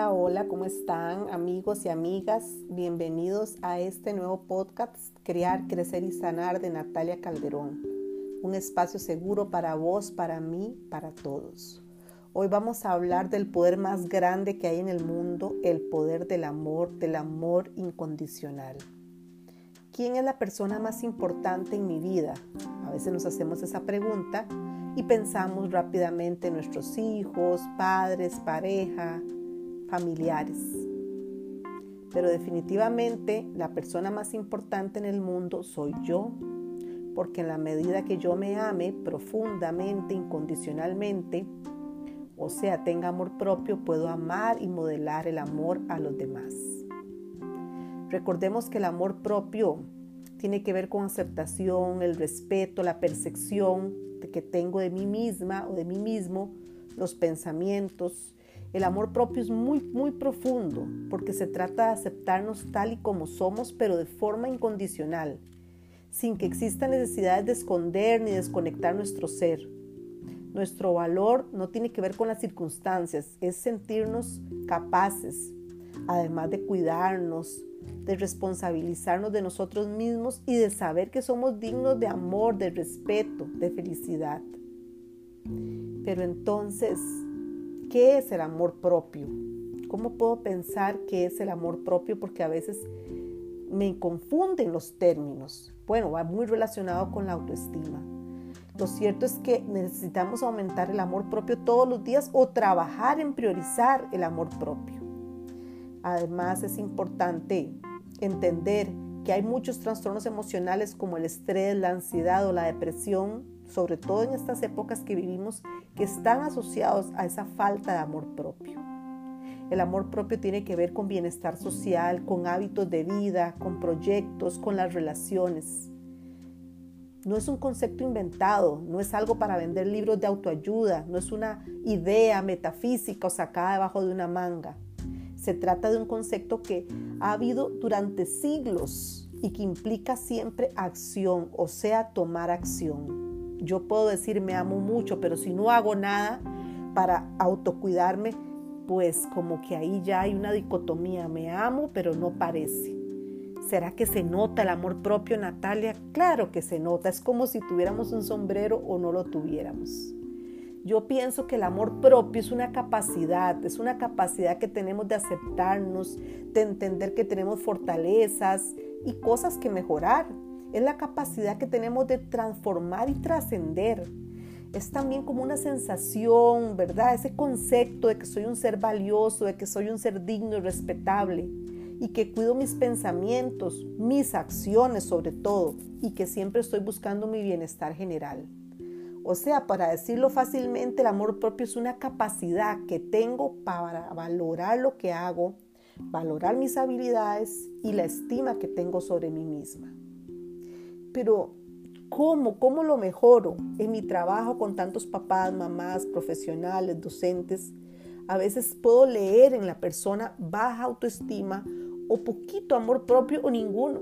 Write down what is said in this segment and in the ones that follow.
Hola, hola, ¿cómo están amigos y amigas? Bienvenidos a este nuevo podcast Crear, Crecer y Sanar de Natalia Calderón. Un espacio seguro para vos, para mí, para todos. Hoy vamos a hablar del poder más grande que hay en el mundo, el poder del amor incondicional. ¿Quién es la persona más importante en mi vida? A veces nos hacemos esa pregunta y pensamos rápidamente en nuestros hijos, padres, pareja, familiares. Pero definitivamente la persona más importante en el mundo soy yo, porque en la medida que yo me ame profundamente, incondicionalmente, o sea, tenga amor propio, puedo amar y modelar el amor a los demás. Recordemos que el amor propio tiene que ver con aceptación, el respeto, la percepción que tengo de mí misma o de mí mismo, los pensamientos. El amor propio es muy profundo porque se trata de aceptarnos tal y como somos, pero de forma incondicional, sin que exista necesidad de esconder ni desconectar nuestro ser. Nuestro valor no tiene que ver con las circunstancias, es sentirnos capaces, además de cuidarnos, de responsabilizarnos de nosotros mismos y de saber que somos dignos de amor, de respeto, de felicidad. Pero entonces, ¿qué es el amor propio? ¿Cómo puedo pensar qué es el amor propio? Porque a veces me confunden los términos. Bueno, va muy relacionado con la autoestima. Lo cierto es que necesitamos aumentar el amor propio todos los días o trabajar en priorizar el amor propio. Además, es importante entender que hay muchos trastornos emocionales como el estrés, la ansiedad o la depresión, sobre todo en estas épocas que vivimos, que están asociados a esa falta de amor propio. El amor propio tiene que ver con bienestar social, con hábitos de vida, con proyectos, con las relaciones. No es un concepto inventado, no es algo para vender libros de autoayuda, no es una idea metafísica o sacada debajo de una manga. Se trata de un concepto que ha habido durante siglos y que implica siempre acción, o sea, tomar acción. Yo puedo decir me amo mucho, pero si no hago nada para autocuidarme, pues como que ahí ya hay una dicotomía, me amo, pero no parece. ¿Será que se nota el amor propio, Natalia? Claro que se nota, es como si tuviéramos un sombrero o no lo tuviéramos. Yo pienso que el amor propio es una capacidad que tenemos de aceptarnos, de entender que tenemos fortalezas y cosas que mejorar. Es la capacidad que tenemos de transformar y trascender. Es también como una sensación, ¿verdad? Ese concepto de que soy un ser valioso, de que soy un ser digno y respetable y que cuido mis pensamientos, mis acciones sobre todo y que siempre estoy buscando mi bienestar general. O sea, para decirlo fácilmente, el amor propio es una capacidad que tengo para valorar lo que hago, valorar mis habilidades y la estima que tengo sobre mí misma. Pero, ¿cómo lo mejoro? En mi trabajo con tantos papás, mamás, profesionales, docentes, a veces puedo leer en la persona baja autoestima o poquito amor propio o ninguno.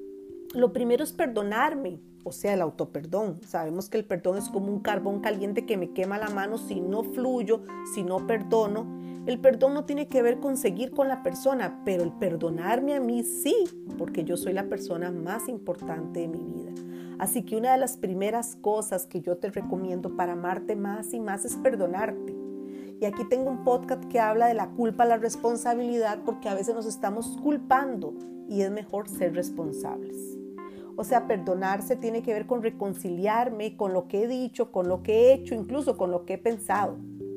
Lo primero es perdonarme, o sea, el autoperdón. Sabemos que el perdón es como un carbón caliente que me quema la mano si no fluyo, si no perdono. El perdón no tiene que ver con seguir con la persona, pero el perdonarme a mí sí, porque yo soy la persona más importante de mi vida. Así que una de las primeras cosas que yo te recomiendo para amarte más y más es perdonarte. Y aquí tengo un podcast que habla de la culpa, la responsabilidad, porque a veces nos estamos culpando y es mejor ser responsables. O sea, perdonarse tiene que ver con reconciliarme con lo que he dicho, con lo que he hecho, incluso con lo que he pensado.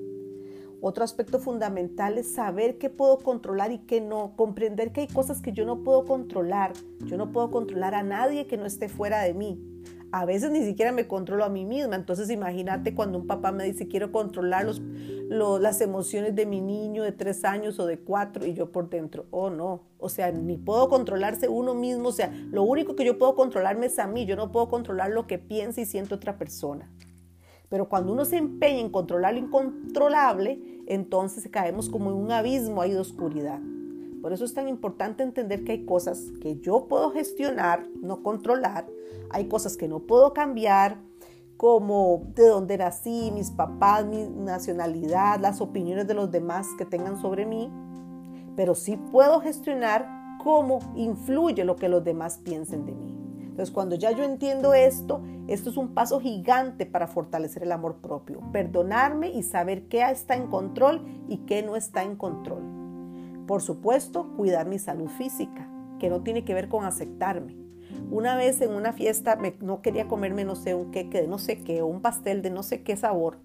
Otro aspecto fundamental es saber qué puedo controlar y qué no. Comprender que hay cosas que yo no puedo controlar. Yo no puedo controlar a nadie que no esté fuera de mí. A veces ni siquiera me controlo a mí misma. Entonces imagínate cuando un papá me dice quiero controlar las emociones de mi niño de 3 años o de 4 y yo por dentro, oh no. O sea, ni puedo controlarse uno mismo. O sea, lo único que yo puedo controlarme es a mí. Yo no puedo controlar lo que piensa y siente otra persona. Pero cuando uno se empeña en controlar lo incontrolable, entonces caemos como en un abismo ahí de oscuridad. Por eso es tan importante entender que hay cosas que yo puedo gestionar, no controlar. Hay cosas que no puedo cambiar, como de dónde nací, mis papás, mi nacionalidad, las opiniones de los demás que tengan sobre mí. pero sí puedo gestionar cómo influye lo que los demás piensen de mí. Entonces, cuando ya yo entiendo esto es un paso gigante para fortalecer el amor propio. Perdonarme y saber qué está en control y qué no está en control. Por supuesto, cuidar mi salud física, que no tiene que ver con aceptarme. Una vez en una fiesta no quería comerme, no sé, un queque de no sé qué o un pastel de no sé qué sabor.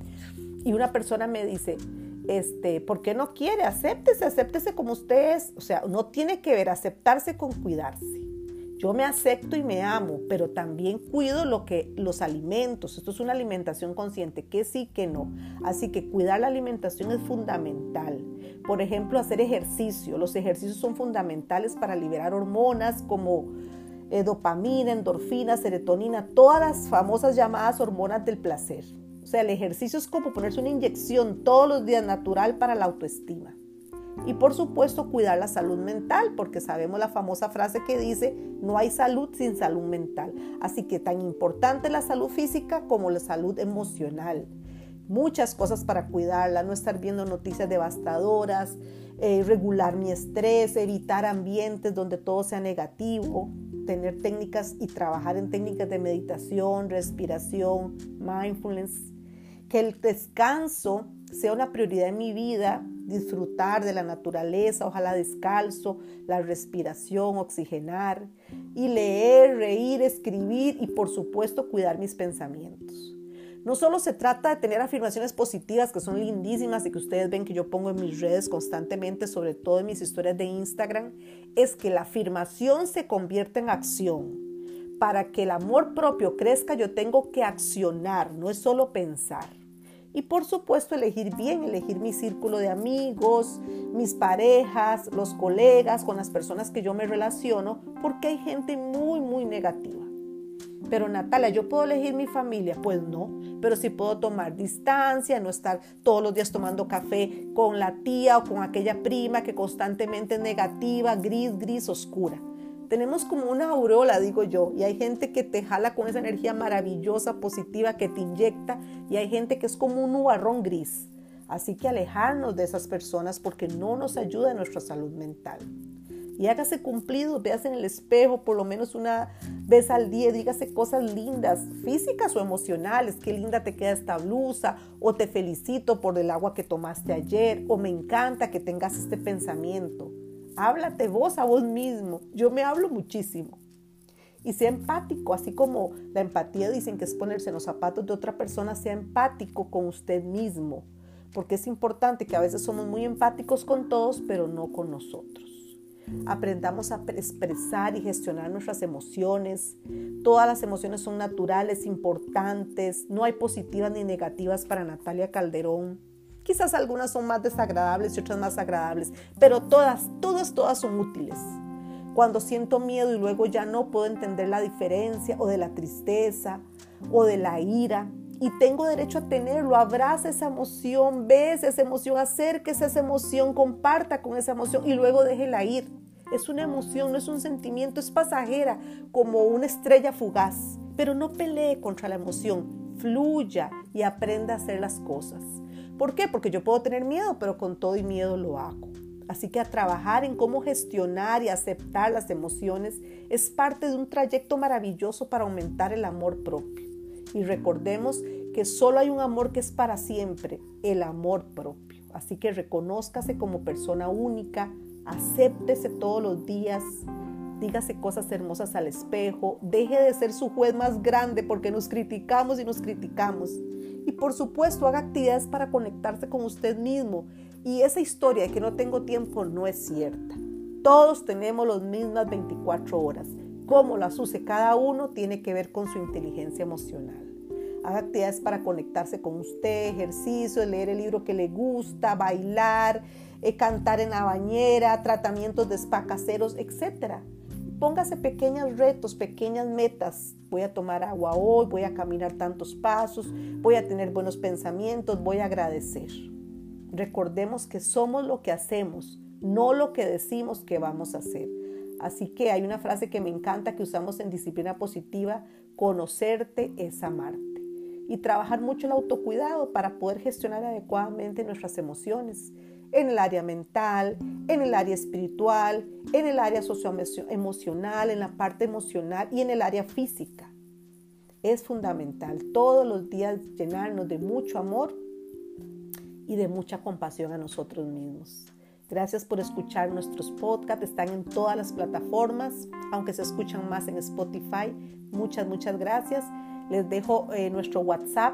Y una persona me dice, ¿por qué no quiere? Acéptese como usted es. O sea, no tiene que ver aceptarse con cuidarse. Yo me acepto y me amo, pero también cuido los alimentos. Esto es una alimentación consciente, que sí, que no. Así que cuidar la alimentación es fundamental. Por ejemplo, hacer ejercicio. Los ejercicios son fundamentales para liberar hormonas como dopamina, endorfina, serotonina, todas las famosas llamadas hormonas del placer. O sea, el ejercicio es como ponerse una inyección todos los días natural para la autoestima. Y por supuesto cuidar la salud mental, porque sabemos la famosa frase que dice, no hay salud sin salud mental. Así que tan importante la salud física como la salud emocional. Muchas cosas para cuidarla, no estar viendo noticias devastadoras, regular mi estrés, evitar ambientes donde todo sea negativo, tener técnicas y trabajar en técnicas de meditación, respiración, mindfulness. Que el descanso sea una prioridad en mi vida, disfrutar de la naturaleza, ojalá descalzo, la respiración, oxigenar y leer, reír, escribir y por supuesto cuidar mis pensamientos. No solo se trata de tener afirmaciones positivas que son lindísimas y que ustedes ven que yo pongo en mis redes constantemente, sobre todo en mis historias de Instagram, es que la afirmación se convierta en acción. Para que el amor propio crezca, yo tengo que accionar, no es solo pensar. Y por supuesto elegir bien, elegir mi círculo de amigos, mis parejas, los colegas, con las personas que yo me relaciono, porque hay gente muy, muy negativa. Pero Natalia, ¿yo puedo elegir mi familia? Pues no, pero sí puedo tomar distancia, no estar todos los días tomando café con la tía o con aquella prima que constantemente es negativa, gris, oscura. Tenemos como una aureola, digo yo, y hay gente que te jala con esa energía maravillosa, positiva, que te inyecta, y hay gente que es como un nubarrón gris. Así que alejarnos de esas personas porque no nos ayuda en nuestra salud mental. Y hágase cumplido, véase en el espejo por lo menos una vez al día, dígase cosas lindas, físicas o emocionales, qué linda te queda esta blusa, o te felicito por el agua que tomaste ayer, o me encanta que tengas este pensamiento. Háblate vos a vos mismo. Yo me hablo muchísimo. Y sea empático, así como la empatía dicen que es ponerse en los zapatos de otra persona, sea empático con usted mismo. Porque es importante que a veces somos muy empáticos con todos, pero no con nosotros. Aprendamos a expresar y gestionar nuestras emociones. Todas las emociones son naturales, importantes. No hay positivas ni negativas para Natalia Calderón. Quizás algunas son más desagradables y otras más agradables, pero todas son útiles. Cuando siento miedo y luego ya no puedo entender la diferencia o de la tristeza o de la ira y tengo derecho a tenerlo, abraza esa emoción, besa esa emoción, acérquese a esa emoción, comparta con esa emoción y luego déjela ir. Es una emoción, no es un sentimiento, es pasajera como una estrella fugaz, pero no pelee contra la emoción, fluya y aprenda a hacer las cosas. ¿Por qué? Porque yo puedo tener miedo, pero con todo y miedo lo hago. Así que a trabajar en cómo gestionar y aceptar las emociones es parte de un trayecto maravilloso para aumentar el amor propio. Y recordemos que solo hay un amor que es para siempre, el amor propio. Así que reconózcase como persona única, acéptese todos los días, dígase cosas hermosas al espejo, deje de ser su juez más grande porque nos criticamos y nos criticamos. Y por supuesto, haga actividades para conectarse con usted mismo. Y esa historia de que no tengo tiempo no es cierta. Todos tenemos las mismas 24 horas. Cómo las use cada uno tiene que ver con su inteligencia emocional. Haga actividades para conectarse con usted, ejercicios, leer el libro que le gusta, bailar, cantar en la bañera, tratamientos de spa caseros, etc. Póngase pequeños retos, pequeñas metas. Voy a tomar agua hoy, voy a caminar tantos pasos, voy a tener buenos pensamientos, voy a agradecer. Recordemos que somos lo que hacemos, no lo que decimos que vamos a hacer. Así que hay una frase que me encanta que usamos en disciplina positiva: conocerte es amarte. Y trabajar mucho el autocuidado para poder gestionar adecuadamente nuestras emociones. en el área mental, en el área espiritual, en el área socioemocional, en la parte emocional y en el área física. Es fundamental todos los días llenarnos de mucho amor y de mucha compasión a nosotros mismos. Gracias por escuchar nuestros podcasts. Están en todas las plataformas, aunque se escuchan más en Spotify. Muchas gracias. Les dejo nuestro WhatsApp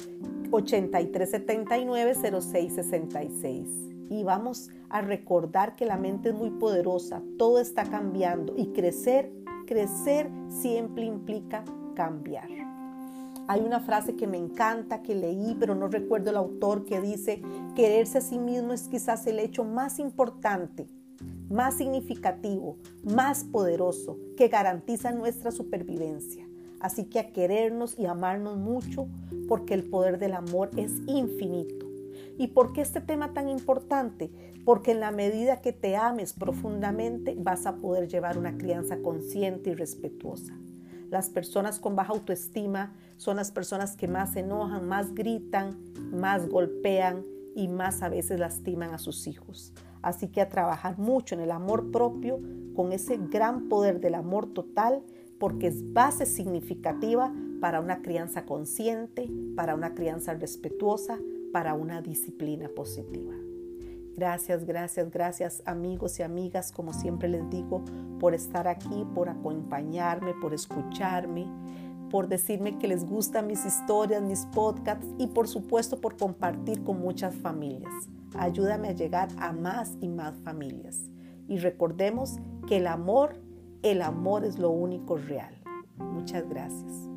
8379-0666. Y vamos a recordar que la mente es muy poderosa. Todo está cambiando y crecer siempre implica cambiar. Hay una frase que me encanta, que leí, pero no recuerdo el autor, que dice: quererse a sí mismo es quizás el hecho más importante, más significativo, más poderoso, que garantiza nuestra supervivencia. Así que a querernos y amarnos mucho, porque el poder del amor es infinito. ¿Y por qué este tema tan importante? Porque en la medida que te ames profundamente, vas a poder llevar una crianza consciente y respetuosa. Las personas con baja autoestima son las personas que más se enojan, más gritan, más golpean y más a veces lastiman a sus hijos. Así que a trabajar mucho en el amor propio, con ese gran poder del amor total, porque es base significativa para una crianza consciente, para una crianza respetuosa, para una disciplina positiva. Gracias amigos y amigas, como siempre les digo, por estar aquí, por acompañarme, por escucharme, por decirme que les gustan mis historias, mis podcasts y por supuesto por compartir con muchas familias. Ayúdame a llegar a más y más familias. Y recordemos que el amor es lo único real. Muchas gracias.